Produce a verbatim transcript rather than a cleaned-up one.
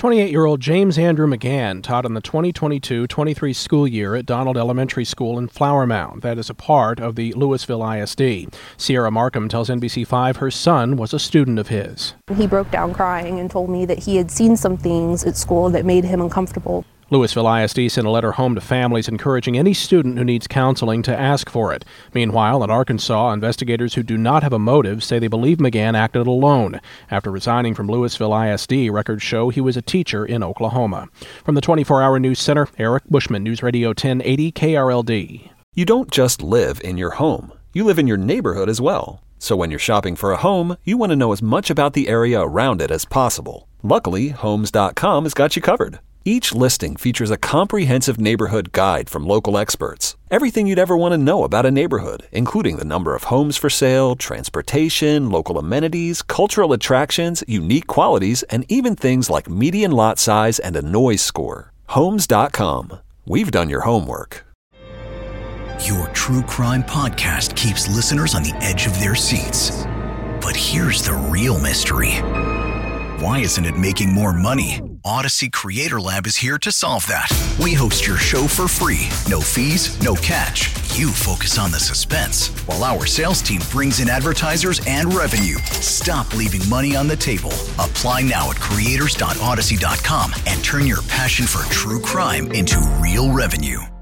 twenty-eight-year-old James Andrew McGann taught in the twenty twenty-two twenty-three school year at Donald Elementary School in Flower Mound. That is a part of the Louisville I S D. Sierra Markham tells N B C five her son was a student of his. He broke down crying and told me that he had seen some things at school that made him uncomfortable. Louisville I S D sent a letter home to families encouraging any student who needs counseling to ask for it. Meanwhile, in Arkansas, investigators who do not have a motive say they believe McGann acted alone. After resigning from Louisville I S D, records show he was a teacher in Oklahoma. From the twenty-four hour News Center, Eric Bushman, News Radio ten eighty K R L D. You don't just live in your home. You live in your neighborhood as well. So when you're shopping for a home, you want to know as much about the area around it as possible. Luckily, Homes dot com has got you covered. Each listing features a comprehensive neighborhood guide from local experts. Everything you'd ever want to know about a neighborhood, including the number of homes for sale, transportation, local amenities, cultural attractions, unique qualities, and even things like median lot size and a noise score. Homes dot com. We've done your homework. Your true crime podcast keeps listeners on the edge of their seats. But here's the real mystery. Why isn't it making more money? Odyssey Creator Lab is here to solve that. We host your show for free. No fees, no catch. You focus on the suspense, while our sales team brings in advertisers and revenue. Stop leaving money on the table. Apply now at creators dot odyssey dot com and turn your passion for true crime into real revenue.